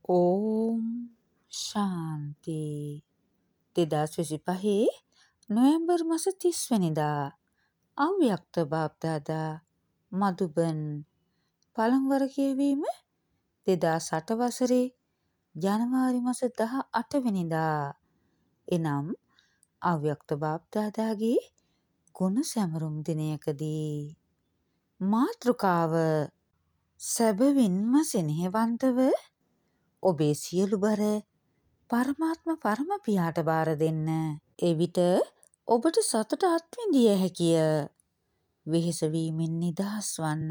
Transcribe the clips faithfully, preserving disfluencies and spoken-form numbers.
ඕම් ශාන්ති. දෙදස් විසිපහේ නොවැම්බර් මස තිස් වැනිදා අව්‍යක්ත බාප්දාදා මදුබන් පළමුවර කියවීම දෙදාස් අට වසරේ ජනවාරි මස දහ අට වෙනිදා. එනම් අව්‍යක්ත බාප්දාදාගේ ගුණ සැමරුම් දිනයකදී. මාතෘකාව සැබවින්ම සෙනෙහවන්තව ඔබේ සියලු බර පරමාත්ම පරම පියාට බාර දෙන්න. එවිට ඔබට සතුට අත්විඳිය හැකිය. වෙහෙස වීමෙන් නිදහස් වන්න.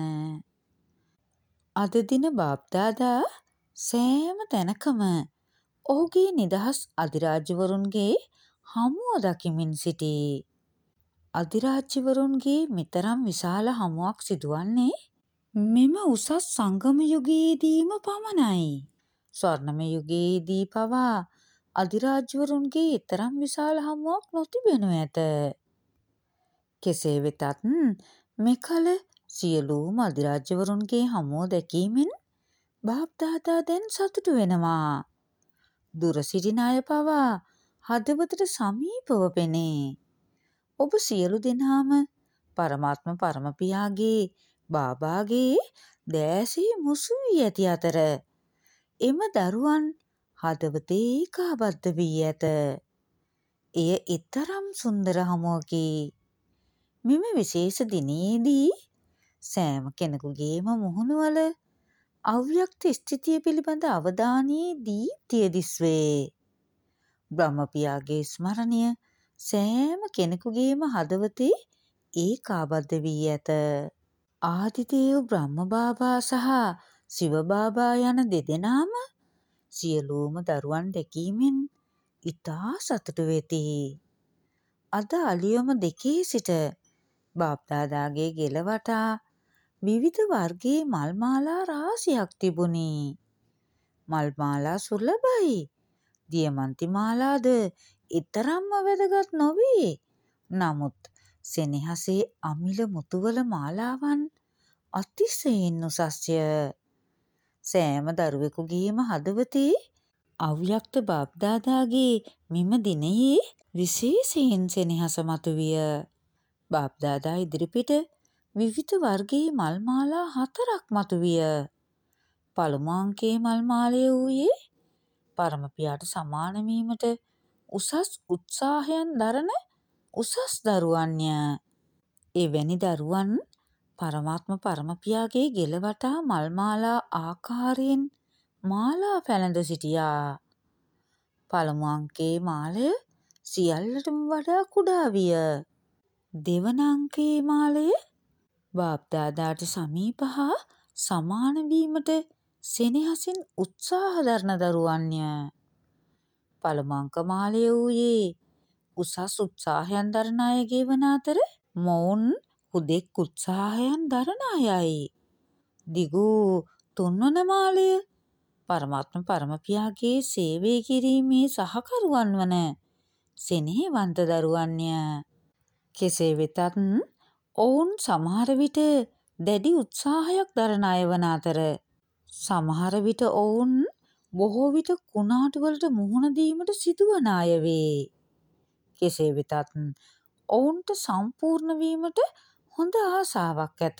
අද දින බාප්දාදා සෑම තැනකම ඔහුගේ නිදහස් අධිරාජ්‍යවරුන්ගේ හමුව දකිමින් සිටී. අධිරාජ්‍යවරුන්ගේ මෙතරම් විශාල හමුවක් සිදුවන්නේ මෙම උසස් සංගම යුගයේදීම පමණයි. ස්වර්ණමය යුගයේදී පවා අධිරාජ්‍යවරුන්ගේ එතරම් විශාල හමුවක් නොතිබෙනු ඇත. කෙසේ වෙතත් මෙකල සියලුම අධිරාජ්‍යවරුන්ගේ හමුව දැකීමෙන් බාප්දාදා දැන් සතුටු වෙනවා. දුර සිටින අය පවා හදවතට සමීපව පෙනේ. ඔබ සියලු දෙනාම පරමාත්ම පරමපියාගේ බාබාගේ දෑසේ මුසු වී ඇති අතර එම දරුවන් හදවතේ ඒකාබද්ධ වී ඇත. එය එතරම් සුන්දර හමුවකි. මෙම විශේෂ දිනයේදී සෑම කෙනෙකුගේම මුහුණුවල අව්‍යක්ත ස්ථිතිය පිළිබඳ අවධානයේ දීප්තිය දිස්වේ. බ්‍රහ්මපියාගේ ස්මරණය සෑම කෙනෙකුගේම හදවතේ ඒකාබද්ධ වී ඇත. ආදිදේව බ්‍රහ්ම බාබා සහ ශිව බාබා යන දෙදෙනාම සියලුම දරුවන් දැකීමෙන් ඉතා සතුටු වෙති. අද අලියොම දෙකේ සිට බාප්දාදාගේ ගෙල වටා විවිධ වර්ගයේ මල් මාලා රාශියක් තිබුණි. මල් මාලා සුලභයි. දියමන්ති මාලාද එතරම්ම වැදගත් නොවේ. නමුත් සෙනෙහසේ අමිල මුතුවල මාලාවන් අතිශයින් උසස්ය. සෑම දරුවෙකුගේම හදවතේ අව්‍යක්ත බාප්දාදාගේ මෙම දිනයේ විශේෂයෙන් සෙනෙහස මතුවිය. බාප්දාදා ඉදිරිපිට විවිධ වර්ගයේ මල් මාලා හතරක් මතුවිය. පළමු අංකයේ මල් මාලය වූයේ පරමපියාට සමාන වීමට උසස් උත්සාහයන් දරන උසස් දරුවන්ය. එවැනි දරුවන් පරමාත්ම පරමපියාගේ ගෙල වටා මල් මාලා ආකාරයෙන් මාලා පැළඳ සිටියා. පළමු අංකයේ මාලය සියල්ලටම වඩා කුඩා විය. දෙවන අංකයේ මාලය බාප්දාදාට සමීප හා සමාන වීමට සෙනෙහසින් උත්සාහ දරන දරුවන්ය. පළමු අංක මාලය වූයේ උසස් උත්සාහයන් දරන අයගේ වන අතර මොවුන් හුදෙක් උත්සාහයන් දරන අයයි. දිගු තුන්වන මාලය පරමාත්ම පරමපියාගේ සේවය කිරීමේ සහකරුවන් වන සෙනෙහවන්ත දරුවන්ය. කෙසේ වෙතත් ඔවුන් සමහර විට දැඩි උත්සාහයක් දරන අය වන අතර සමහර විට ඔවුන් බොහෝ විට කුණාටු වලට මුහුණ දීමට සිදුවන අය වේ. කෙසේ වෙතත් ඔවුන්ට සම්පූර්ණ වීමට හොඳ ආසාවක් ඇත.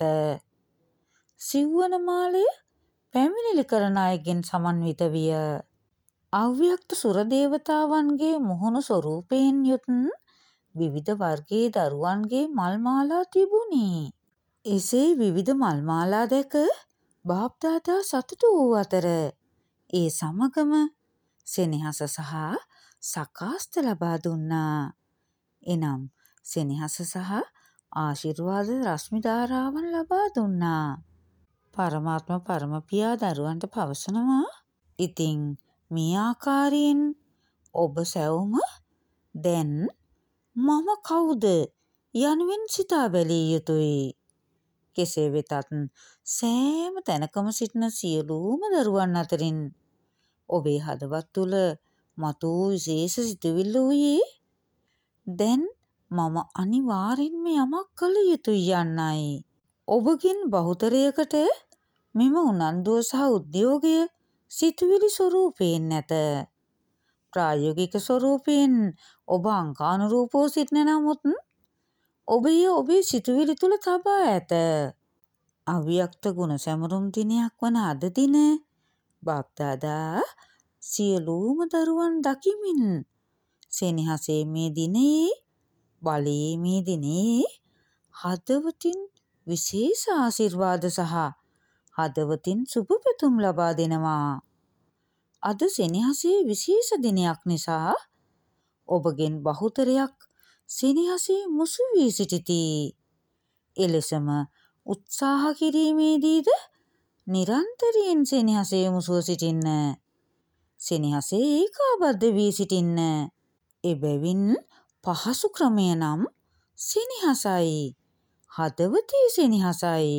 සිව්වන මාලය පැමිණිලි කරන අයගෙන් සමන්විත විය. අව්‍යක්ත සුර දේවතාවන්ගේ මුහුණු ස්වරූපයෙන් යුත් විවිධ වර්ගයේ දරුවන්ගේ මල් මාලා තිබුණි. එසේ විවිධ මල් මාලා දැක බාප්දාදා සතුටු වූ අතර ඒ සමගම සෙනෙහස සහ සකාස්ත ලබා දුන්නා. එනම් සෙනෙහස සහ ආශිර්වාද රශ්මි ධාරාවන් ලබා දුන්නා. පරමාත්ම පරමපියා දරුවන්ට පවසනවා, ඉතින් මේ ආකාරයෙන් ඔබ සැවොම දැන් මම කවුද යනුවෙන් සිතා බැලිය යුතුයි. කෙසේ වෙතත් සෑම තැනකම සිටින සියලුම දරුවන් අතරින් ඔබේ හදවත් තුළ මතු විශේෂ සිතුවිල්ල වූයේ දැන් මම අනිවාර්යෙන්ම යමක් කළ යුතුයි යන්නයි. ඔබගෙන් බහුතරයකට මෙම උනන්දුව සහ උද්‍යෝගය සිතුවිලි ස්වරූපයෙන් නැත. ප්‍රායෝගික ස්වරූපයෙන් ඔබ අංකානුරූපව සිටින නමුත් ඔබ එය ඔබේ සිතුවිලි තුළ තබා ඇත. අව්‍යක්ත ගුණ සැමරුම් දිනයක් වන අද දින බාප්දාදා සියලුම දරුවන් දකිමින් සෙනෙහසේ මේ දිනේ බලයේ මේ දිනේ හදවතින් විශේෂ ආශිර්වාද සහ හදවතින් සුබ පැතුම් ලබා දෙනවා. අද සෙනෙහසේ විශේෂ දිනයක් නිසා ඔබගෙන් බහුතරයක් සෙනෙහසේ මුසු වී සිටිති. එලෙසම උත්සාහ කිරීමේදීද නිරන්තරයෙන් සෙනෙහසේ මුසුව සිටින්න. සෙනෙහසේ ඒකාබද්ධ වී සිටින්න. එබැවින් පහසු ක්‍රමය නම් සෙනෙහසයි. හදවතේ සෙනෙහසයි.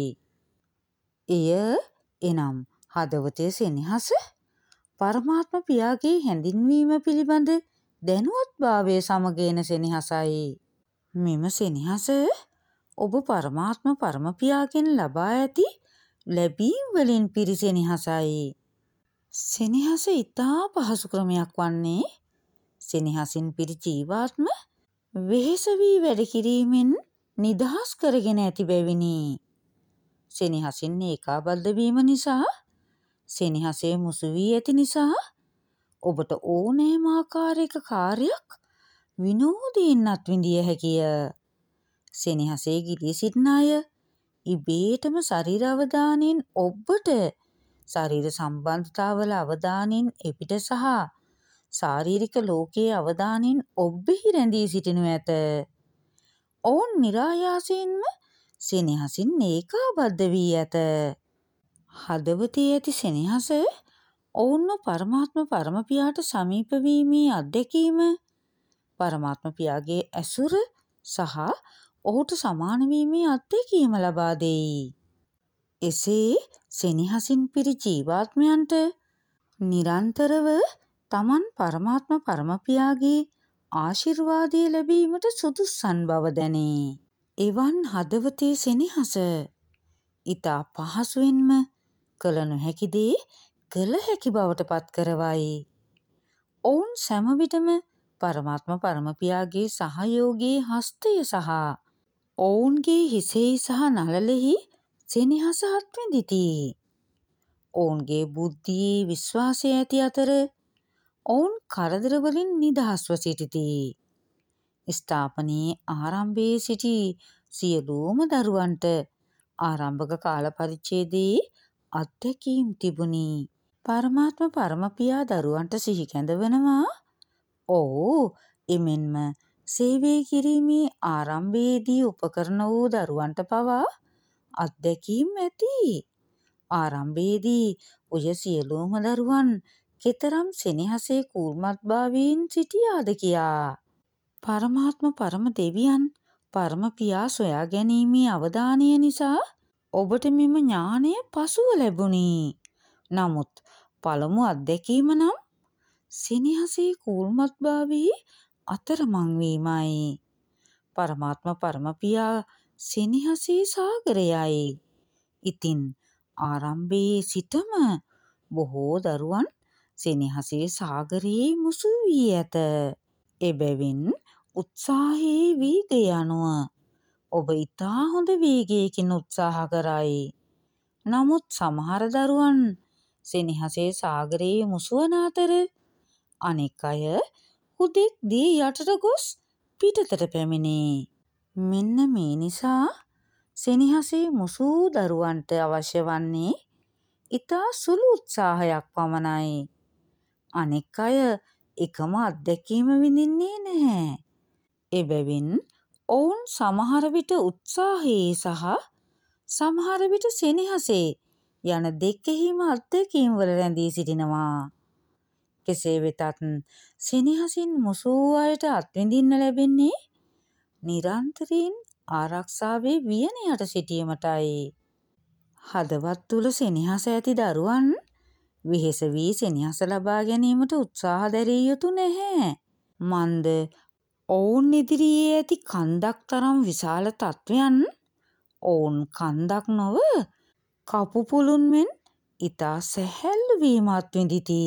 එය එනම් හදවතේ සෙනෙහස පරමාත්ම පියාගේ හැඳින්වීම පිළිබඳ දැනුවත්භාවය සමග එන සෙනෙහසයි. මෙම සෙනෙහස ඔබ පරමාත්ම පරමපියාගෙන් ලබා ඇති ලැබීම් වලින් පිරි සෙනෙහසයි. සෙනෙහස ඉතා පහසු ක්‍රමයක් වන්නේ සෙනෙහසින් පිරි ජීවාත්ම වෙහෙස වී වැඩ කිරීමෙන් නිදහස් කරගෙන ඇති බැවිනි. සෙනෙහසින් ඒකාබද්ධ වීම නිසා, සෙනෙහසේ මුසු වී ඇති නිසා ඔබට ඕනෑම ආකාරයක කාර්යයක් විනෝදයෙන් අත්විඳිය හැකිය. සෙනෙහසේ ගිලී සිටින අය ඉබේටම ශරීර අවධානයෙන් ඔබට ශරීර සම්බන්ධතාවල අවධානයෙන් එපිට සහ ශාරීරික ලෝකයේ අවධානයෙන් ඔබෙහි රැඳී සිටිනු ඇත. ඔවුන් નિરાයාසයෙන්ම සෙනෙහසින් ඒකාබද්ධ වී ඇත. හදවතේ ඇති සෙනෙහස ඔවුන්ව පරමාත්ම පරමපියාට සමීප වීමේ අත්දැකීම, පරමාත්ම පියාගේ ඇසුර සහ ඔහුට සමාන වීමේ අත්දැකීම ලබා දෙයි. එසේ සෙනෙහසින් පිරි ජීවාත්මයන්ට නිරන්තරව තමන් පරමාත්ම පරමපියාගේ ආශිර්වාදය ලැබීමට සුදුස්සන් බව දැනේ. එවන් හදවතේ සෙනෙහස ඉතා පහසුවෙන්ම කළ නොහැකි දේ කළ හැකි බවට පත් කරවයි. ඔවුන් සෑම විටම පරමාත්ම පරමපියාගේ සහයෝගයේ හස්තය සහ ඔවුන්ගේ හිසෙහි සහ නළලෙහි සෙනෙහස අත්විඳිති. ඔවුන්ගේ බුද්ධියේ විශ්වාසය ඇති අතර ඔවුන් කරදර වලින් නිදහස්ව සිටිති. ස්ථාපනයේ ආරම්භයේ සිටි සියලුම දරුවන්ට ආරම්භක කාල පරිච්ඡේදයේ අත්දැකීම් තිබුණි. පරමාත්ම පරමපියා දරුවන්ට සිහි කැඳවනවා. ඔව් එමෙන්ම සේවය කිරීමේ ආරම්භයේදී උපකරණ වූ දරුවන්ට පවා අත්දැකීම් ඇති. ආරම්භයේදී ඔය සියලුම දරුවන් කෙතරම් සෙනෙහසේ කූර්මත්භාවයෙන් සිටියාද කියා. පරමාත්ම පරම දෙවියන් පරමපියා සොයා ගැනීමේ අවධානය නිසා ඔබට මෙම ඥානය පසුව ලැබුණි. නමුත් පළමු අත්දැකීම නම් සෙනෙහසේ කූර්මත්භාවයේ අතරමං වීමයි. පරමාත්ම පරමපියා සෙනෙහසේ සාගරයයි. ඉතින් ආරම්භයේ සිටම බොහෝ දරුවන් සෙනෙහසේ සාගරයේ මුසු වී ඇත. එබැවින් උත්සාහයේ වේගය අනුව ඔබ ඉතා හොඳ වේගයකින් උත්සාහ කරයි. නමුත් සමහර දරුවන් සෙනෙහසේ සාගරයේ මුසුවන අතර අනෙක් අය හුදෙක් දී යටට ගොස් පිටතට පැමිණේ. මෙන්න මේ නිසා සෙනෙහසේ මුසු දරුවන්ට අවශ්‍ය වන්නේ ඉතා සුළු උත්සාහයක් පමණයි. අනෙක් අය එකම අත්දැකීම විඳින්නේ නැහැ. එබැවින් ඔවුන් සමහර විට උත්සාහයේ සහ සමහර විට සෙනෙහසේ යන දෙකෙහිම අත්දැකීම් වල රැඳී සිටිනවා. කෙසේ වෙතත් සෙනෙහසින් මුසු අයට අත්විඳින්න ලැබෙන්නේ නිරන්තරයෙන් ආරක්ෂාවේ වියන යට සිටීමටයි. හදවත් තුල සෙනෙහස ඇති දරුවන් වෙහෙස වී සෙනෙහස ලබා ගැනීමට උත්සාහ දැරිය යුතු නැහැ. මන්ද ඔවුන් ඉදිරියේ ඇති කන්දක් තරම් විශාල තත්වයන් ඔවුන් කන්දක් නොව කපු පුළුන් මෙන් ඊතා සැහැල්ලු වීමත් විඳිති.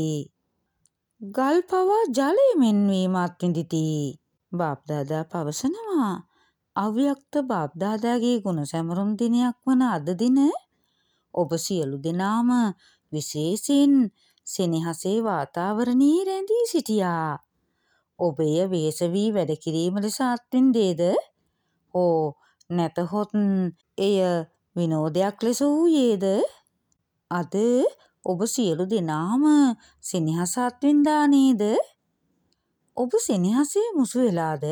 ගල් පවා ජලය මෙන් වීමත් විඳිති. බාප්දාදා පවසනවා අව්‍යක්ත බාප්දාදාගේ ගුණ සැමරුම් දිනයක් වන අද දින ඔබ සියලු දෙනාම විශේෂයෙන් සෙනෙහසේ වාතාවරණයේ රැඳී සිටියා. ඔබ එය වෙහෙස වී වැඩ කිරීම ලෙස අත්විඳේද? හෝ නැතහොත් එය විනෝදයක් ලෙස වූයේද? අද ඔබ සියලු දෙනාම සෙනෙහස අත්විඳා නේද? ඔබ සෙනෙහසේ මුසු වෙලාද?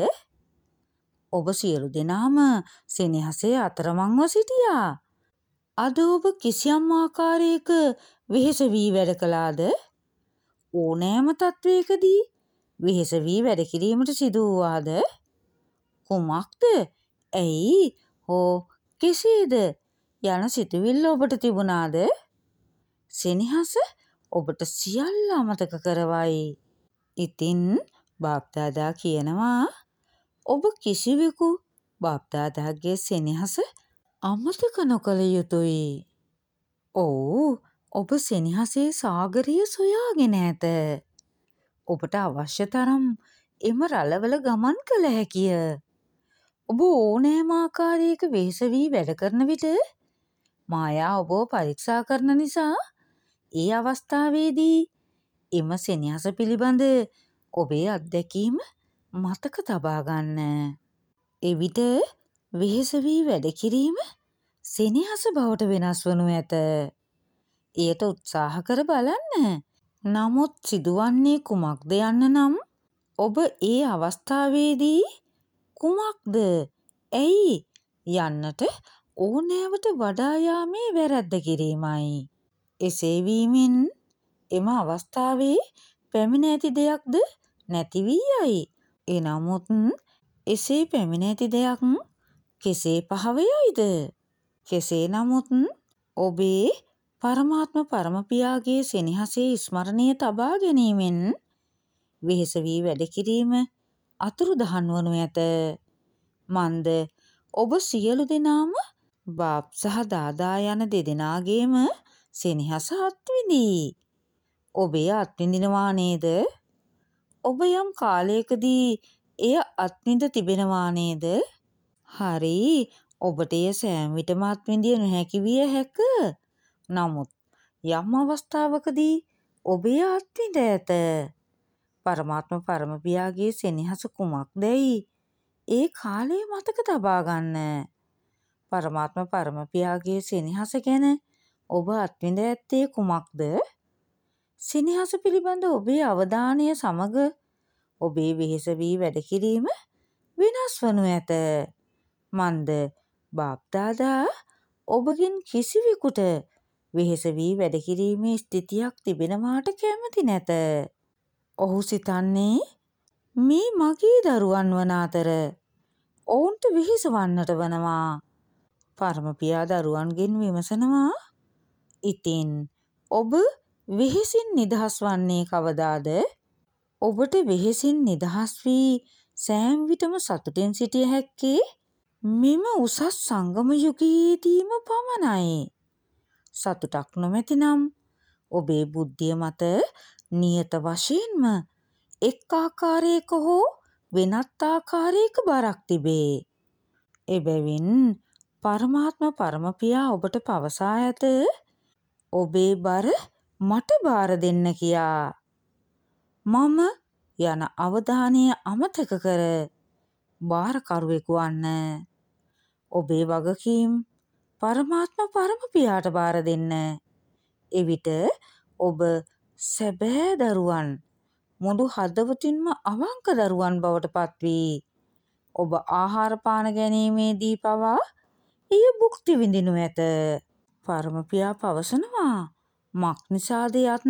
ඔබ සියලු දෙනාම සෙනෙහසේ අතරමංව සිටියා. අද ඔබ කිසියම් ආකාරයක වෙහෙස වී වැඩ කළාද? ඕනෑම තත්වයකදී වෙහෙස වී වැඩ කිරීමට සිදු වූවාද? කුමක්ද? ඇයි? හෝ කෙසේද? යන සිතුවිල්ල ඔබට තිබුණාද? සෙනෙහස ඔබට සියල්ල අමතක කරවයි. ඉතින් බාප්දාදා කියනවා ඔබ කිසිවෙකු බාප්දාදාගේ සෙනෙහස අමතක නොකළ යුතුයි. ඔව්, ඔබ සෙනෙහසේ සාගරය සොයාගෙන ඇත. ඔබට අවශ්‍ය තරම් එම රළවල ගමන් කළ හැකිය. ඔබ ඕනෑම ආකාරයක වෙහෙස වී වැඩ කරන විට මායා ඔබව පරීක්ෂා කරන නිසා ඒ අවස්ථාවේදී එම සෙනෙහස පිළිබඳ ඔබේ අත්දැකීම මතක තබා ගන්න. එවිට වෙහෙස වී වැඩ කිරීම සෙනෙහස බවට වෙනස් වනු ඇත. එයට උත්සාහ කර බලන්න. නමුත් සිදුවන්නේ කුමක්ද යන්න නම් ඔබ ඒ අවස්ථාවේදී කුමක්ද ඇයි යන්නට ඕනෑවට වඩා යාමේ වැරැද්ද කිරීමයි. එසේ වීමෙන් එම අවස්ථාවේ පැමිණ ඇති දෙයක්ද නැති වී යයි. එනමුත් එසේ පැමිණ ඇති දෙයක් කෙසේ පහව යයිද? කෙසේ නමුත් ඔබේ පරමාත්ම පරමපියාගේ සෙනෙහසේ ස්මරණය තබා ගැනීමෙන් වෙහෙස වී වැඩ කිරීම අතුරුදහන් වනු ඇත. මන්ද ඔබ සියලු දෙනාම බාප් සහ දාදා යන දෙදෙනාගේම සෙනෙහස අත්විඳී. ඔබ එය අත්විඳිනවා නේද? ඔබ යම් කාලයකදී එය අත්විඳ තිබෙනවා නේද? හරි, ඔබට එය සෑම විටම අත්විඳිය නොහැකි විය හැක. නමුත් යම් අවස්ථාවකදී ඔබ එය අත්විඳ ඇත. පරමාත්ම පරමපියාගේ සෙනෙහස කුමක්දැයි ඒ කාලය මතක තබා ගන්න. පරමාත්ම පරමපියාගේ සෙනෙහස ගැන ඔබ අත්විඳ ඇත්තේ කුමක්ද? සෙනෙහස පිළිබඳ ඔබේ අවධානය සමග ඔබේ වෙහෙස වී වැඩ කිරීම වෙනස් වනු ඇත. මන්ද බාප්දාදා ඔබගෙන් කිසිවෙකුට වෙහෙස වී වැඩ කිරීමේ ස්ථිතියක් තිබෙනවාට කැමති නැත. ඔහු සිතන්නේ මේ මගේ දරුවන් වන අතර ඔවුන්ට වෙහෙස වන්නට වනවා. පරමපියා දරුවන්ගෙන් විමසනවා ඉතින් ඔබ වෙහෙසින් නිදහස් වන්නේ කවදාද? ඔබට වෙහෙසින් නිදහස් වී සෑම විටම සතුටින් සිටිය හැක්කේ මෙම උසස් සංගම යුගයේදීම පමණයි. සතුටක් නොමැතිනම් ඔබේ බුද්ධිය මත නියත වශයෙන්ම එක් ආකාරයක හෝ වෙනත් ආකාරයක බරක් තිබේ. එබැවින් පරමාත්ම පරමපියා ඔබට පවසා ඇත ඔබේ බර මට බාර දෙන්න කියා. මම යන අවධානය අමතක කර බාරකරුවෙකු වන්න. ඔබේ වගකීම් පරමාත්ම පරමපියාට බාර දෙන්න. එවිට ඔබ සැබෑ දරුවන්, මුළු හදවතින්ම අවංක දරුවන් බවට පත්වී ඔබ ආහාර පාන ගැනීමේදී පවා එය භුක්ති විඳිනු ඇත. පරමපියා පවසනවා මක් නිසාද යත්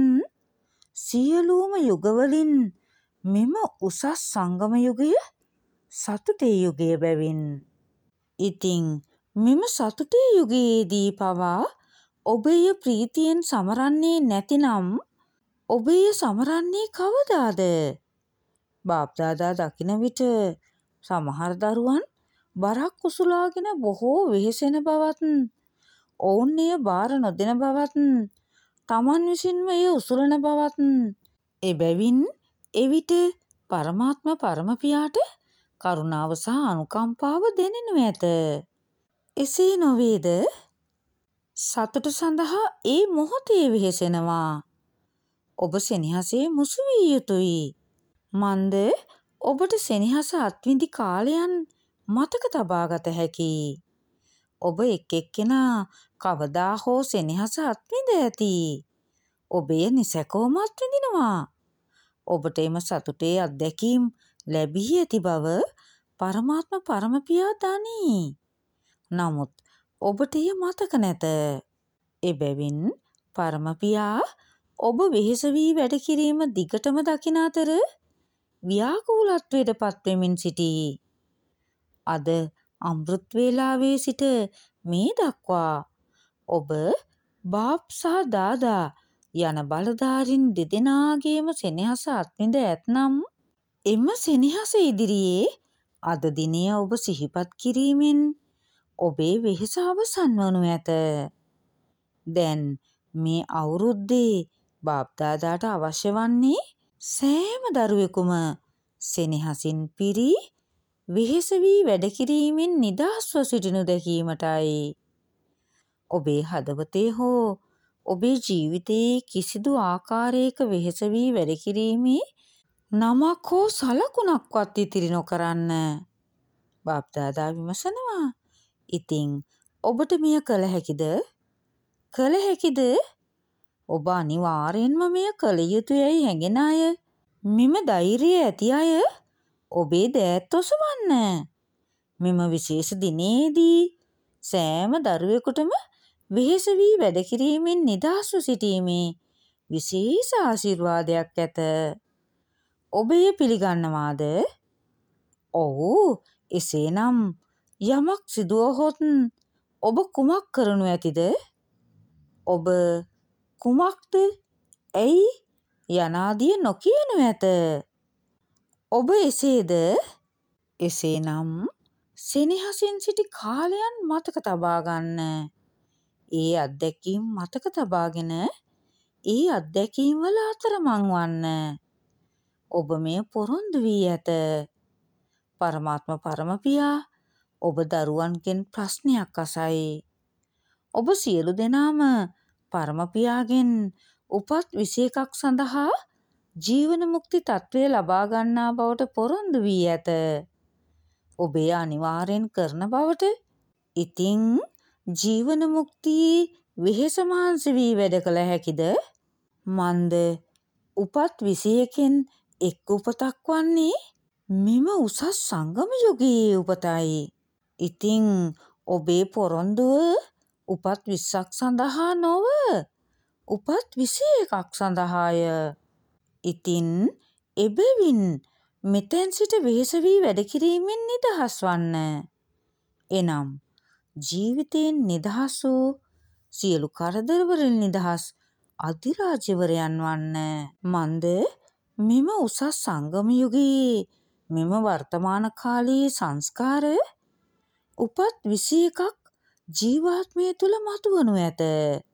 සියලුම යුගවලින් මෙම උසස් සංගම යුගය සතුටේ යුගය බැවින්. ඉතින් මෙම සතුටේ යුගයේදී පවා ඔබ එය ප්‍රීතියෙන් සමරන්නේ නැතිනම් ඔබ එය සමරන්නේ කවදාද? බාප්දාදා දකින විට සමහර දරුවන් බරක් උසුලාගෙන බොහෝ වෙහෙසෙන බවත් ඔවුන් එය බාර නොදෙන බවත් තමන් විසින්ම එය උසුලන බවත් එබැවින් එවිට පරමාත්ම පරමපියාට කරුණාව සහ අනුකම්පාව දැනෙනු ඇත. එසේ නොවේද? සතුට සඳහා ඒ මොහොතේ වෙහෙසෙනවා. ඔබ සෙනෙහසේ මුසු විය යුතුයි. මන්ද ඔබට සෙනෙහස අත්විඳි කාලයන් මතක තබා ගත හැකියි. ඔබ එක් එක්කෙනා කවදා හෝ සෙනෙහස අත්විඳ ඇති. ඔබ එය නිසැකවම අත්විඳිනවා. ඔබට එම සතුටේ අත්දැකීම් ලැබී ඇති බව පරමාත්ම පරමපියා දනී. නමුත් ඔබට එය මතක නැත. එබැවින් පරමපියා ඔබ වෙහෙස වී වැඩ කිරීම දිගටම දකින අතර ව්‍යාකූලත්වයට පත්වෙමින් සිටී. අද අමෘත් වේලාවේ සිට මේ දක්වා ඔබ බාප් සහ දාදා යන බලධාරින් දෙදෙනාගේම සෙනෙහස අත්විඳ ඇතනම් එම සෙනෙහස ඉදිරියේ අද දිනය ඔබ සිහිපත් කිරීමෙන් ඔබේ වෙහෙස අවසන් වනු ඇත. දැන් මේ අවුරුද්දේ බාප් දාදාට අවශ්‍ය වන්නේ සෑම දරුවෙකුම සෙනෙහසින් පිරී වෙහෙස වී වැඩ කිරීමෙන් නිදහස්ව සිටිනු දැකීමටයි. ඔබේ හදවතේ හෝ ඔබේ ජීවිතයේ කිසිදු ආකාරයක වෙහෙස වී වැඩ කිරීමේ නමක් හෝ සලකුණක්වත් ඉතිරි නොකරන්න. බාප් දාදා විමසනවා. ඉතින් ඔබට මෙය කළ හැකිද? කළ හැකිද? ඔබ අනිවාර්යෙන්ම මෙය කළ යුතුයයි හැඟෙන අය, මෙම ධෛර්යය ඇති අය ඔබේ දෑත් ඔසවන්න. මෙම විශේෂ දිනේදී සෑම දරුවෙකුටම වෙහෙස වී වැඩ කිරීමෙන් නිදහස්ව සිටීමේ විශේෂ ආශිර්වාදයක් ඇත. ඔබ එය පිළිගන්නවාද? ඔව්. එසේනම් යමක් සිදුවහොත් ඔබ කුමක් කරනු ඇතිද? ඔබ කුමක්ද, ඇයි යනාදිය නොකියනු ඇත. ඔබ එසේද? එසේනම් සෙනෙහසින් සිටි කාලයන් මතක තබා ගන්න. ඒ අත්දැකීම් මතක තබාගෙන ඒ අත්දැකීම් වල අතරමං වන්න. ඔබ මෙය පොරොන්දු වී ඇත. පරමාත්ම පරමපියා ඔබ දරුවන්ගෙන් ප්‍රශ්නයක් අසයි. ඔබ සියලු දෙනාම පරමපියාගෙන් උපත් විසි එකක් සඳහා ජීවන මුක්ති තත්ත්වය ලබා ගන්නා බවට පොරොන්දු වී ඇත. ඔබ එය අනිවාර්යෙන් කරන බවට. ඉතින් ජීවන මුක්තියේ වෙහෙස මහන්සි වී වැඩ කළ හැකිද? මන්ද උපත් විසි එකෙන් එක් උපතක් වන්නේ මෙම උසස් සංගම යුගයේ උපතයි. ඉතින් ඔබේ පොරොන්දුව උපත් විස්සක් සඳහා නොව උපත් විසි එකක් සඳහාය. ඉතින් එබැවින් මෙතැන් සිට වෙහෙස වී වැඩ කිරීමෙන් නිදහස් වන්න. එනම් ජීවිතයෙන් නිදහස් වූ සියලු කරදරවලින් නිදහස් අධිරාජ්‍යවරයන් වන්න. මන්ද මෙම උසස් සංගම යුගයේ මෙම වර්තමාන කාලයේ සංස්කාර උපත් විසි එකක් ජීවාත්මය තුළ මතුවනු ඇත.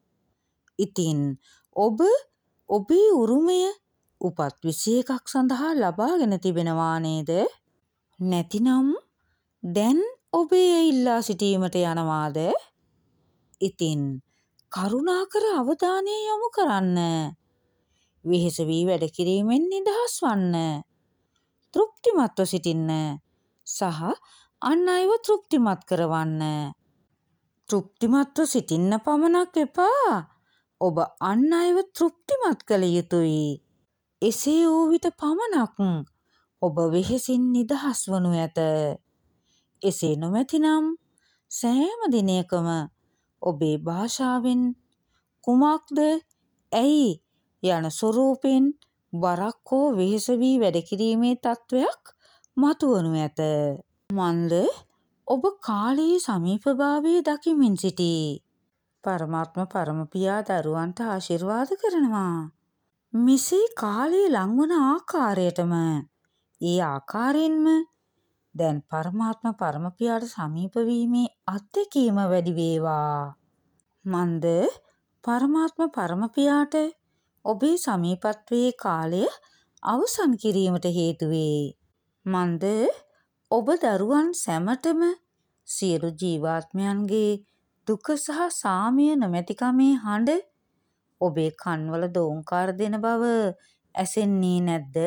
ඉතින් ඔබ ඔබේ උරුමය උපත් විසි එකක් සඳහා ලබාගෙන තිබෙනවා නේද? නැතිනම් දැන් ඔබ එය ඉල්ලා සිටීමට යනවාද? ඉතින් කරුණාකර අවධානය යොමු කරන්න. වෙහෙස වී වැඩ කිරීමෙන් නිදහස් වන්න. තෘප්තිමත්ව සිටින්න සහ අන් අයව තෘප්තිමත් කරවන්න. තෘප්තිමත්ව සිටින්න පමණක් එපා, ඔබ අන් අයව තෘප්තිමත් කළ යුතුයි. එසේ වූ විට පමණක් ඔබ වෙහෙසින් නිදහස් වනු ඇත. එසේ නොමැතිනම් සෑම දිනයකම ඔබේ භාෂාවෙන් කුමක්ද, ඇයි යන ස්වරූපෙන් වරක් හෝ වෙහෙස වී වැඩ කිරීමේ තත්ත්වයක් මතුවනු ඇත. මන්ද ඔබ කාලයේ සමීපභාවය දකිමින් සිටී. පරමාත්ම පරමපියා දරුවන්ට ආශිර්වාද කරනවා. මෙසේ කාලය ලංවන ආකාරයටම ඒ ආකාරයෙන්ම දැන් පරමාත්ම පරමපියාට සමීප වීමේ අත්දැකීම වැඩි වේවා. මන්ද පරමාත්ම පරමපියාට ඔබේ සමීපත්වයේ කාලය අවසන් කිරීමට හේතු වේ. මන්ද ඔබ දරුවන් සැමටම සියලු ජීවාත්මයන්ගේ දුක සහ සාමය නොමැතිකමේ හඬ ඔබේ කන්වල දෝංකාර දෙන බව ඇසෙන්නේ නැද්ද?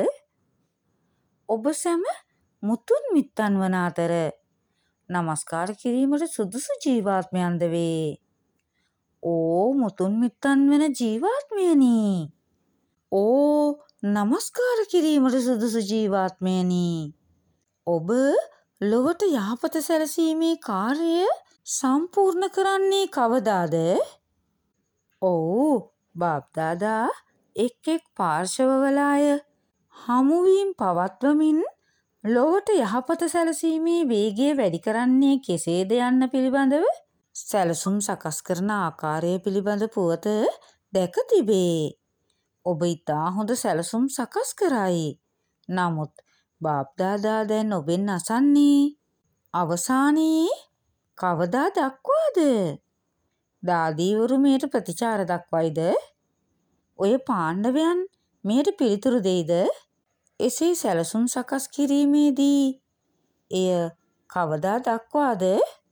ඔබ සැම මුතුන් මිත්තන් වන අතර නමස්කාර කිරීමට සුදුසු ජීවාත්මයන්ද වේ. ඕ මුතුන් මිත්තන් වෙන ජීවාත්මයනි. ඕ නමස්කාර කිරීමට සුදුසු ජීවාත්මයනි. ඔබ ලොවට යහපත සැලසීමේ කාර්යය සම්පූර්ණ කරන්නේ කවදාද? ඔව් බාප්දාදා එක් එක් පාර්ශවවල අය හමුවීම් පවත්වමින් ලොවට යහපත සැලසීමේ වේගය වැඩි කරන්නේ කෙසේද යන්න පිළිබඳව සැලසුම් සකස් කරන ආකාරය පිළිබඳ පුවත දැක තිබේ. ඔබ ඉතා හොඳ සැලසුම් සකස් කරයි. නමුත් බාප්දාදා දැන් ඔබෙන් අසන්නේ අවසානයේ කවදා දක්වාද? දාදීවරු මෙයට ප්‍රතිචාර දක්වයිද? ඔය පාණ්ඩවයන් මෙයට පිළිතුරු දෙයිද? එසේ සැලසුම් සකස් කිරීමේදී එය කවදා දක්වාද?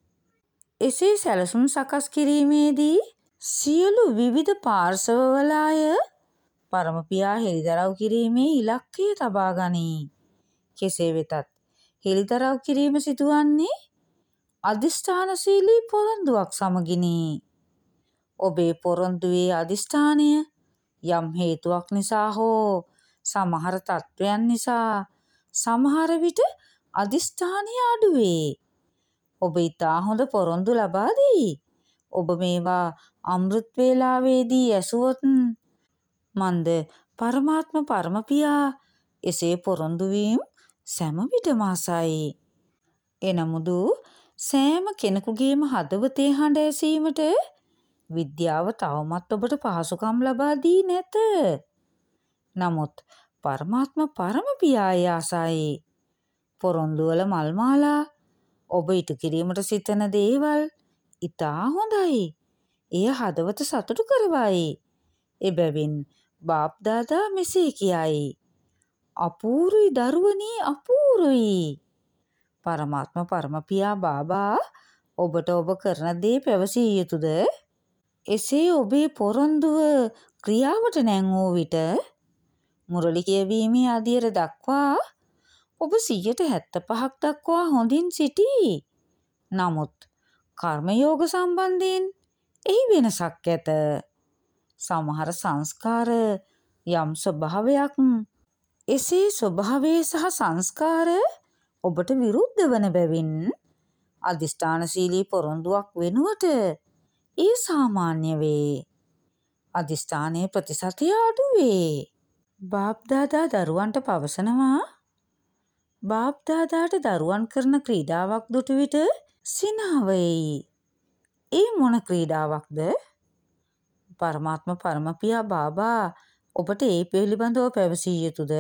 එසේ සැලසුම් සකස් කිරීමේදී සියලු විවිධ පාර්ශවවල අය පරමපියා හෙළිදරව් කිරීමේ ඉලක්කය තබා ගනී. කෙසේ වෙතත් හෙළිදරව් කිරීම සිදුවන්නේ අධිෂ්ඨානශීලී පොරොන්දුවක් සමගිනි. ඔබේ පොරොන්දුවේ අධිෂ්ඨානය යම් හේතුවක් නිසා හෝ සමහර තත්ත්වයන් නිසා සමහර විට අධිෂ්ඨානය අඩුවේ. ඔබ ඉතා හොඳ පොරොන්දු ලබා දී. ඔබ මේවා අමෘත් වේලාවේදී ඇසුවොත් මන්ද පරමාත්ම පරමපියා එසේ පොරොන්දු වීම සෑම විටම අසයි. එනමුදු සෑම කෙනෙකුගේම හදවතේ හඬ ඇසීමට විද්‍යාව තවමත් ඔබට පහසුකම් ලබා දී නැත. නමුත් පරමාත්ම පරමපියා ආසයි. පොරොන්දුවල මල් මාලා ඔබ ඉටු කිරීමට සිතන දේවල් ඉතා හොඳයි. එය හදවත සතුටු කරවයි. එබැවින් බාප්දාදා මෙසේ කියයි. අපූරුයි දරුවනි අපූරුයි. පරමාත්ම පරමපියා බාබා ඔබට ඔබ කරන දේ පැවසිය යුතුද? එසේ ඔබේ පොරොන්දුව ක්‍රියාවට නැංවූ විට මුරලි කියවීමේ අදියර දක්වා ඔබ සියයට හැත්තපහක් දක්වා හොඳින් සිටී. නමුත් කර්මයෝග සම්බන්ධයෙන් එහි වෙනසක් ඇත. සමහර සංස්කාර යම් ස්වභාවයක් එසේ ස්වභාවය සහ සංස්කාර ඔබට විරුද්ධ වන බැවින් අධිෂ්ඨානශීලී පොරොන්දුවක් වෙනුවට ඒ සාමාන්‍ය වේ. අධිෂ්ඨානයේ ප්‍රතිශතය අඩු වේ. බාප්දාදා දරුවන්ට පවසනවා බාප්දාදාට දරුවන් කරන ක්‍රීඩාවක් දුටු විට සිනහව එයි. ඒ මොන ක්‍රීඩාවක්ද? පරමාත්ම පරමපියා බාබා ඔබට ඒ පිළිබඳව පැවසිය යුතුද?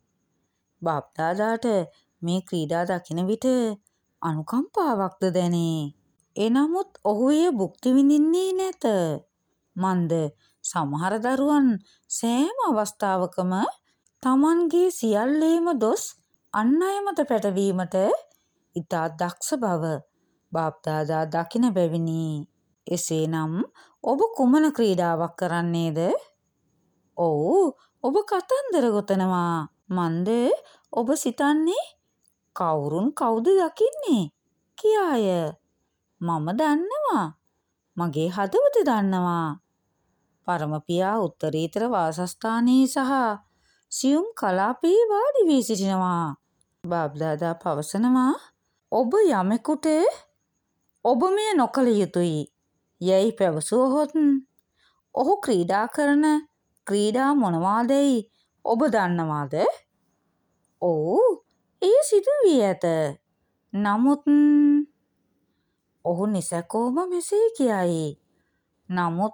බාප්දාදාට මේ ක්‍රීඩා දකින විට අනුකම්පාවක්ද දැනේ. එනමුත් ඔහු එය භුක්ති විඳින්නේ නැත. මන්ද සමහර දරුවන් සෑම අවස්ථාවකම තමන්ගේ සියල්ලේම දොස් අන් අය මත පැටවීමට ඉතා දක්ෂ බව බාප්දාදා දකින බැවිනි. එසේනම් ඔබ කුමන ක්‍රීඩාවක් කරන්නේද? ඔව් ඔබ කතන්දර ගොතනවා. මන්ද ඔබ සිතන්නේ කවුරුන් කවුද දකින්නේ කියාය. මම දන්නවා. මගේ හදවත දන්නවා. පරමපියා උත්තරීතර වාසස්ථානයේ සහ සියුම් කලාපයේ වාඩි වී සිටිනවා. බාප්දාදා පවසනවා ඔබ යමෙකුට ඔබ මෙය නොකළ යුතුයි යැයි පැවසුවහොත් ඔහු ක්‍රීඩා කරන ක්‍රීඩා මොනවාදැයි ඔබ දන්නවාද? ඔව් එය සිදු වී ඇත. නමුත් ඔහු නිසැකෝම මෙසේ කියයි. නමුත්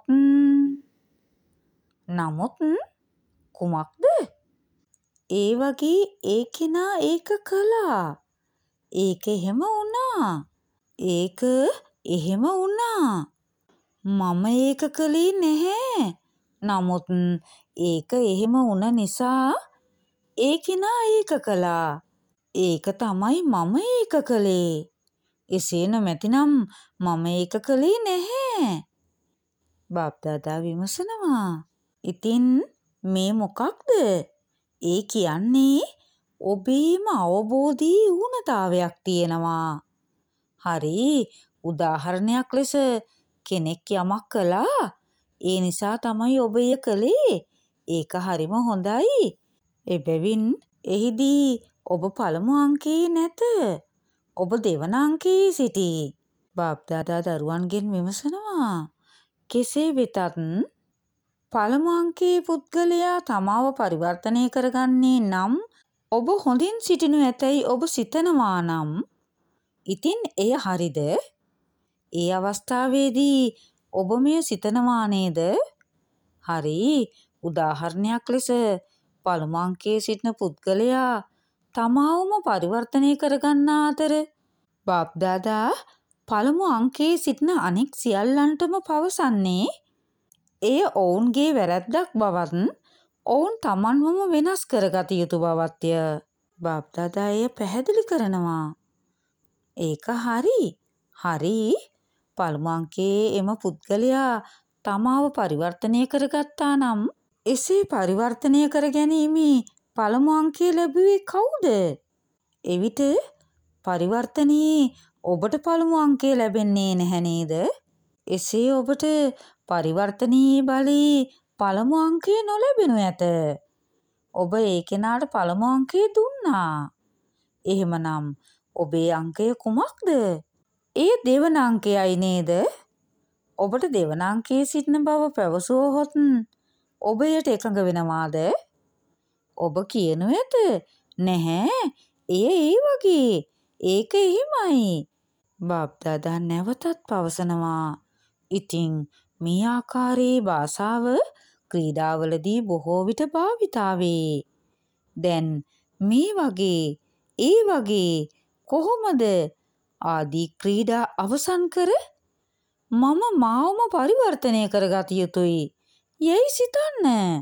නමුත් කුමක්ද? ඒ වගේ ඒ කෙනා ඒක කළා. ඒක එහෙම වුණා. ඒක එහෙම වුණා. මම ඒක කළේ නැහැ. නමුත් ඒක එහෙම වුණ නිසා ඒ කෙනා ඒක කළා. ඒක තමයි මම ඒක කළේ. එසේ නොමැතිනම් මම ඒක කළේ නැහැ. බාප්දාදා විමසනවා. ඉතින් මේ මොකක්ද? ඒ කියන්නේ ඔබේම අවබෝධී ඌනතාවයක් තියෙනවා. හරි උදාහරණයක් ලෙස කෙනෙක් යමක් කළා. ඒ නිසා තමයි ඔබ එය කළේ. ඒක හරිම හොඳයි. එබැවින් එහිදී ඔබ පළමු අංකයේ නැත. ඔබ දෙවන අංකයේ සිටී. බාප්දාදා දරුවන්ගෙන් විමසනවා. කෙසේ වෙතත් පළමු අංකයේ පුද්ගලයා තමාව පරිවර්තනය කරගන්නේ නම් ඔබ හොඳින් සිටිනු ඇතැයි ඔබ සිතනවා නම් ඉතින් එය හරිද? ඒ අවස්ථාවේදී ඔබ මෙය සිතනවා නේද? හරි උදාහරණයක් ලෙස පළමු අංකයේ සිටින පුද්ගලයා තමාවම පරිවර්තනය කරගන්නා අතර බාප්දාදා පළමු අංකයේ සිටින අනෙක් සියල්ලන්ටම පවසන්නේ එය ඔවුන්ගේ වැරැද්දක් බවත් ඔවුන් තමන්වම වෙනස් කරගත යුතු බවත්ය. බාප්දාදා එය පැහැදිලි කරනවා. ඒක හරි. හරි පළමු අංකයේ එම පුද්ගලයා තමාව පරිවර්තනය කරගත්තා නම් එසේ පරිවර්තනය කර ගැනීමේ පළමු අංකය ලැබුවේ කවුද? එවිට පරිවර්තනයේ ඔබට පළමු අංකය ලැබෙන්නේ නැහැ නේද? එසේ ඔබට පරිවර්තනයේ බලයේ පළමු අංකය නොලැබෙනු ඇත. ඔබ ඒ කෙනාට පළමු අංකය දුන්නා. එහෙමනම් ඔබේ අංකය කුමක්ද? ඒ දෙවන අංකයයි නේද? ඔබට දෙවන අංකයේ සිටින බව පැවසුවහොත් ඔබ එයට එකඟ වෙනවාද? ඔබ කියනු ඇත නැහැ එය ඒ වගේ. ඒක එහෙමයි. බාප්දාදා නැවතත් පවසනවා. ඉතින් මේ ආකාරයේ භාෂාව ක්‍රීඩාවලදී බොහෝ විට භාවිතා වේ. දැන් මේ වගේ ඒ වගේ කොහොමද ආදී ක්‍රීඩා අවසන් කර මම මාවම පරිවර්තනය කරගත යුතුයි යැයි සිතන්න.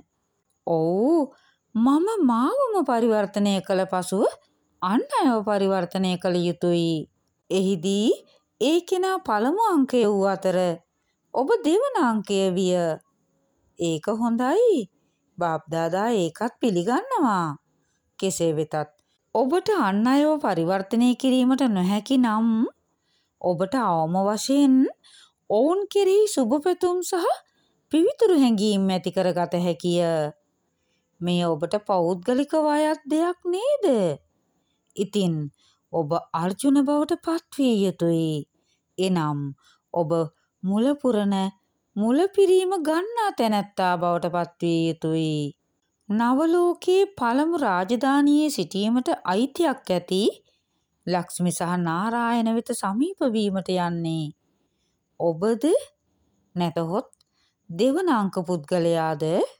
ඔව් මම මාවම පරිවර්තනය කළ පසුව අන් අයව පරිවර්තනය කළ යුතුයි. එහිදී ඒ කෙනා පළමු අංකය වූ අතර ඔබ දෙවන අංකය විය. ඒක හොඳයි. බාප්දාදා ඒකත් පිළිගන්නවා. කෙසේ වෙතත් ඔබට අන් අයව පරිවර්තනය කිරීමට නොහැකි නම් ඔබට අවම වශයෙන් ඔවුන් කෙරෙහි සුබ පැතුම් සහ පිවිතුරු හැඟීම් ඇති කරගත හැකිය. මෙය ඔබට පෞද්ගලිකව අයත් දෙයක් නේද? ඉතින් ඔබ අර්ජුන බවට පත්විය යුතුයි. එනම් ඔබ මුල පුරන මුල පිරීම ගන්නා තැනැත්තා බවට පත්විය යුතුයි. නවලෝකයේ පළමු රාජධානියේ සිටීමට අයිතියක් ඇති ලක්ෂ්මි සහ නාරායන වෙත සමීප වීමට යන්නේ ඔබද නැතහොත් දෙවන අංක පුද්ගලයාද?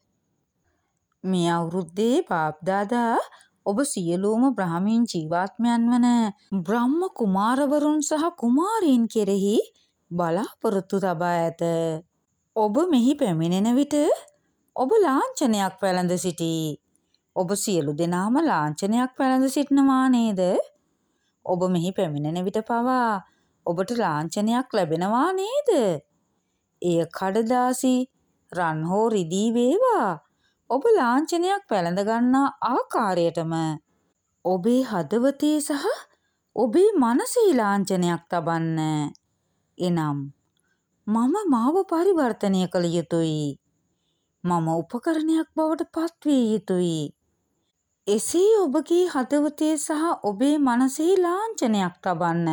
මේ අවුරුද්දේ බාප්දාදා ඔබ සියලුම බ්‍රහ්මීන් ජීවාත්මයන් වන බ්‍රහ්ම කුමාරවරුන් සහ කුමාරීන් කෙරෙහි බලාපොරොත්තු තබා ඇත. ඔබ මෙහි පැමිණෙන විට ඔබ ලාංඡනයක් පැළඳ සිටී. ඔබ සියලු දෙනාම ලාංඡනයක් පැළඳ සිටිනවා නේද? ඔබ මෙහි පැමිණෙන විට පවා ඔබට ලාංඡනයක් ලැබෙනවා නේද? එය කඩදාසි රන් හෝ රිදී වේවා. ඔබ ලාංඡනයක් පැළඳ ගන්නා ආකාරයටම ඔබේ හදවතේ සහ ඔබේ මනසේ ලාංඡනයක් තබන්න. එනම් මම මාව පරිවර්තනය කළ යුතුයි. මම උපකරණයක් බවට පත්විය යුතුයි. එසේ ඔබගේ හදවතේ සහ ඔබේ මනසේ ලාංඡනයක් තබන්න.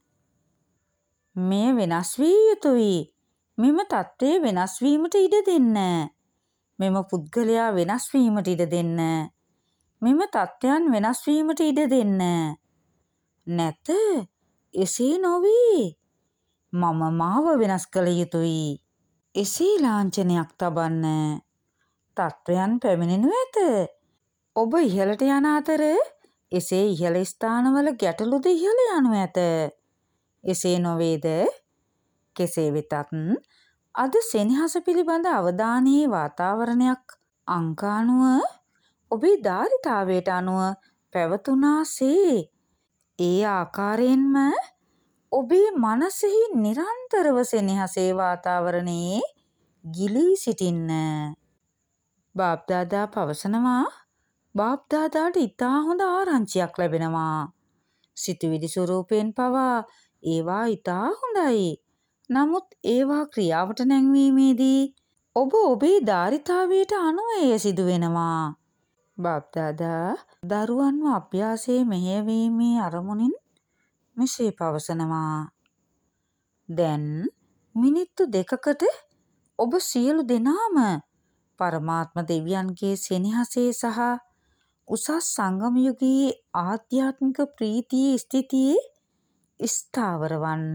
මෙය වෙනස් විය යුතුයි. මෙම තත්ත්වය වෙනස් වීමට ඉඩ දෙන්න. මෙම පුද්ගලයා වෙනස් වීමට ඉඩ දෙන්න. මෙම තත්ත්වයන් වෙනස් වීමට ඉඩ දෙන්න. නැත එසේ නොවේ. මම මාව වෙනස් කළ යුතුයි. එසේ ලාංඡනයක් තබන්න. තත්ත්වයන් පැමිණෙනු ඇත. ඔබ ඉහළට යන අතර එසේ ඉහළ ස්ථානවල ගැටලුද ඉහළ යනු ඇත. එසේ නොවේද? කෙසේ වෙතත් අද සෙනෙහස පිළිබඳ අවධානයේ වාතාවරණයක් අංක අනුව ඔබේ ධාරිතාවයට අනුව පැවතුනාසේ ඒ ආකාරයෙන්ම ඔබේ මනසෙහි නිරන්තරව සෙනෙහසේ වාතාවරණයේ ගිලී සිටින්න. බාප්දාදා පවසනවා බාප්දාදාට ඉතා හොඳ ආරංචියක් ලැබෙනවා. සිතුවිලි ස්වරූපයෙන් පවා ඒවා ඉතා හොඳයි. නමුත් ඒවා ක්‍රියාවට නැංවීමේදී ඔබ ඔබේ ධාරිතාවයට අනුව එය සිදු වෙනවා. බාප්දාදා දරුවන්ව අභ්‍යාසයේ මෙහෙයවීමේ අරමුණින් මෙසේ පවසනවා. දැන් මිනිත්තු දෙකකට ඔබ සියලු දෙනාම පරමාත්ම දෙවියන්ගේ සෙනෙහසේ සහ උසස් සංගම යුගයේ ආධ්‍යාත්මික ප්‍රීතියේ ස්ථිතියේ ස්ථාවර වන්න.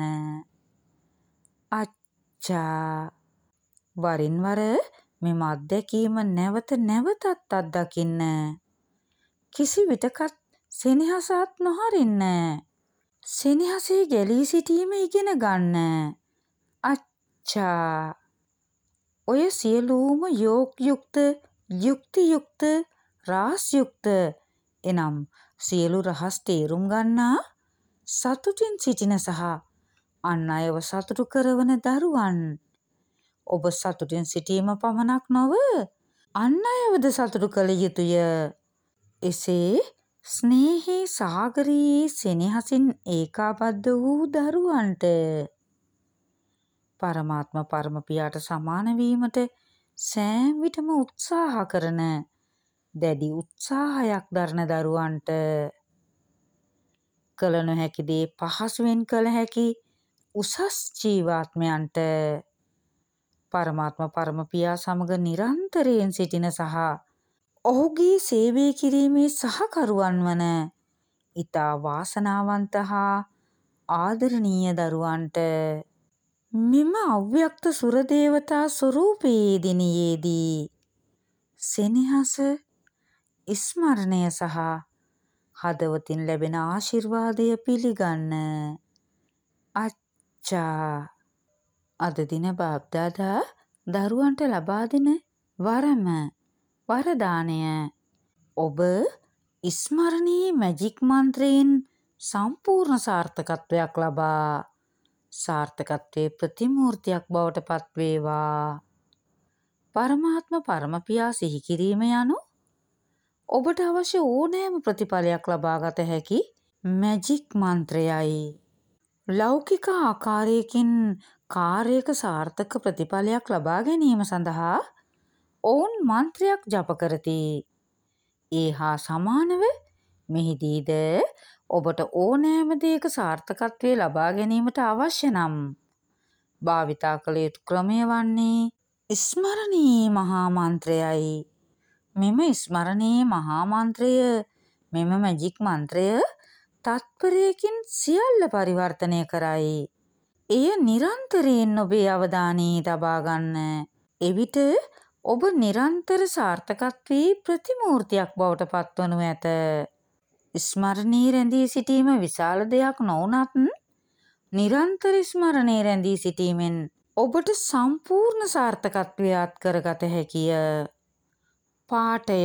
අච්චා. වරින් වර මෙම අත්දැකීම නැවත නැවතත් අත්දකින්න. කිසි විටකත් සෙනෙහසත් නොහරින්න. සෙනෙහසේ ගැලී සිටීම ඉගෙන ගන්න. අච්චා. ඔය සියලුම යෝග්‍යුක්ත, යුක්තියුක්ත, රාස්යුක්ත එනම් සියලු රහස් තේරුම් ගන්නා සතුටින් සිටින සහ අන් අයව සතුටු කරවන දරුවන්. ඔබ සතුටින් සිටීම පමණක් නොව අන් අයවද සතුටු කළ යුතුය. එසේ ස්නේහී සාගරයේ සෙනෙහසින් ඒකාබද්ධ වූ දරුවන්ට පරමාත්ම පරම පියාට සමාන වීමට සෑම විටම උත්සාහ කරන දැඩි උත්සාහයක් දරන දරුවන්ට කළ නොහැකි දේ පහසුවෙන් කළ හැකි උසස් ජීවාත්මයන්ට පරමාත්ම පරම පියා සමග නිරන්තරයෙන් සිටින සහ ඔහුගේ සේවය කිරීමේ සහකරුවන් වන ඉතා වාසනාවන්ත හා ආදරණීය දරුවන්ට මෙම අව්‍යක්ත සුරදේවතා ස්වරූපයේ දිනයේදී සෙනෙහස, ස්මරණය සහ හදවතින් ලැබෙන ආශිර්වාදය පිළිගන්න. අච්චා. අද දින බාප්දාදා දරුවන්ට ලබා දෙන වරම වරදානය ඔබ ස්මරණීය මැජික් මන්ත්‍රයෙන් සම්පූර්ණ සාර්ථකත්වයක් ලබා සාර්ථකත්වයේ ප්‍රතිමූර්තියක් බවට පත්වේවා. පරමාත්ම පරමපියා සිහි කිරීම යනු ඔබට අවශ්‍ය ඕනෑම ප්‍රතිඵලයක් ලබාගත හැකි මැජික් මන්ත්‍රයයි. ලෞකික ආකාරයකින් කාර්යයක සාර්ථක ප්‍රතිඵලයක් ලබා ගැනීම සඳහා ඔවුන් මන්ත්‍රයක් ජප කරති. ඒ හා සමානව මෙහිදීද ඔබට ඕනෑම දෙයක සාර්ථකත්වය ලබා ගැනීමට අවශ්‍ය නම් භාවිතා කළ යුතු ක්‍රමය වන්නේ ස්මරණීය මහා මන්ත්‍රයයි. මෙම ස්මරණීය මහා මන්ත්‍රය මෙම මැජික් මන්ත්‍රය තත්පරයකින් සියල්ල පරිවර්තනය කරයි. එය නිරන්තරයෙන් ඔබේ අවධානයේ තබා ගන්න. එවිට ඔබ නිරන්තර සාර්ථකත්වයේ ප්‍රතිමූර්තියක් බවට පත්වනු ඇත. ස්මරණයේ රැඳී සිටීම විශාල දෙයක් නොවුනත් නිරන්තර ස්මරණයේ රැඳී සිටීමෙන් ඔබට සම්පූර්ණ සාර්ථකත්වය අත්කරගත හැකිය. පාඨය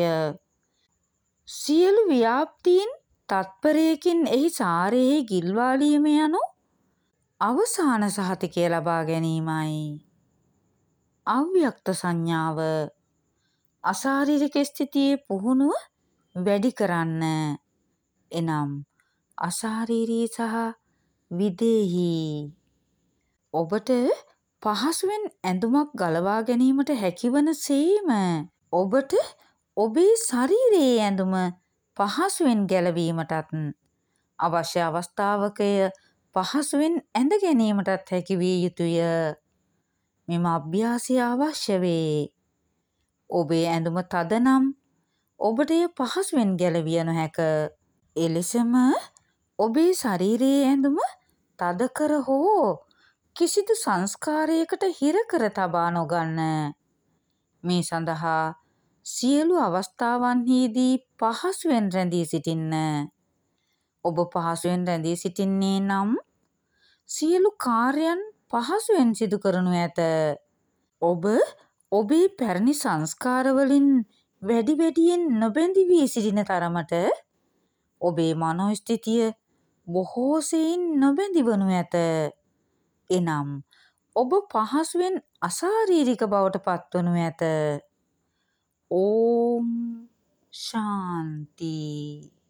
සියලු ව්‍යාප්තීන් තත්පරයකින් එහි සාරයෙහි ගිල්වාලීම යනු අවසාන සහතිකය ලබා ගැනීමයි. අව්‍යක්ත සංඥාව අශාරීරික ස්ථිතියේ පුහුණුව වැඩි කරන්න. එනම් අශාරීරී සහ විදේහී. ඔබට පහසුවෙන් ඇඳුමක් ගලවා ගැනීමට හැකිවන සේම ඔබට ඔබේ ශරීරයේ ඇඳුම පහසුවෙන් ගැලවීමටත් අවශ්‍ය අවස්ථාවකය පහසුවෙන් ඇඳ ගැනීමටත් හැකි විය යුතුය. මෙම අභ්‍යාසය අවශ්‍ය වේ. ඔබේ ඇඳුම තද නම් ඔබට එය පහසුවෙන් ගැලවිය නොහැක. එලෙසම ඔබේ ශරීරයේ ඇඳුම තද කර හෝ කිසිදු සංස්කාරයකට හිර කර තබා නොගන්න. මේ සඳහා සියලු අවස්ථාවන්හිදී පහසුවෙන් රැඳී සිටින්න. ඔබ පහසුවෙන් රැඳී සිටින්නේ නම් සියලු කාර්යයන් පහසුවෙන් සිදු කරනු ඇත. ඔබ ඔබේ පැරණි සංස්කාරවලින් වැඩි වැඩියෙන් නොබැඳී වී සිටින තරමට ඔබේ මනෝස්ථිතිය බොහෝ සෙයින් නොබැඳි වනු ඇත. එනම් ඔබ පහසුවෙන් අශාරීරික බවට පත්වනු ඇත. ඕම් ශාන්ති.